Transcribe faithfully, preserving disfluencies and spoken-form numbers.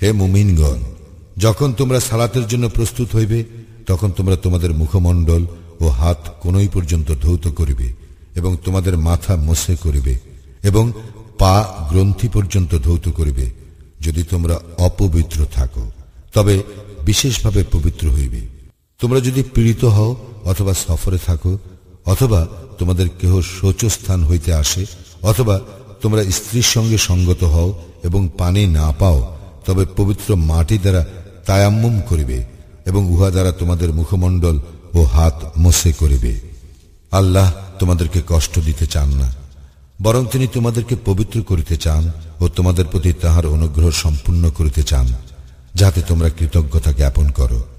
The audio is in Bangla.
হে মুমিনগণ, যখন তোমরা সালাতের জন্য প্রস্তুত হইবে তখন তোমরা তোমাদের মুখমণ্ডল ও হাত কোনই পর্যন্ত ধৌত করিবে এবং তোমাদের মাথা মোছে করিবে এবং পা গ্রন্থি পর্যন্ত ধৌত করিবে। যদি তোমরা অপবিত্র থাকো তবে বিশেষভাবে পবিত্র হইবে। তোমরা যদি পীড়িত হও অথবা সফরে থাকো অথবা তোমাদের কেহ শৌচস্থান হইতে আসে অথবা তোমরা স্ত্রীর সঙ্গে সঙ্গত হও এবং পানি না পাও, তবে পবিত্র মাটি দ্বারা তায়াম্মুম করিবে এবং উহা দ্বারা তোমাদের মুখমণ্ডল ও হাত মোছে করিবে। আল্লাহ তোমাদেরকে কষ্ট দিতে চান না, বরং তিনি তোমাদেরকে পবিত্র করিতে চান ও তোমাদের প্রতি তাহার অনুগ্রহ সম্পূর্ণ করিতে চান, যাতে তোমরা কৃতজ্ঞতা জ্ঞাপন করো।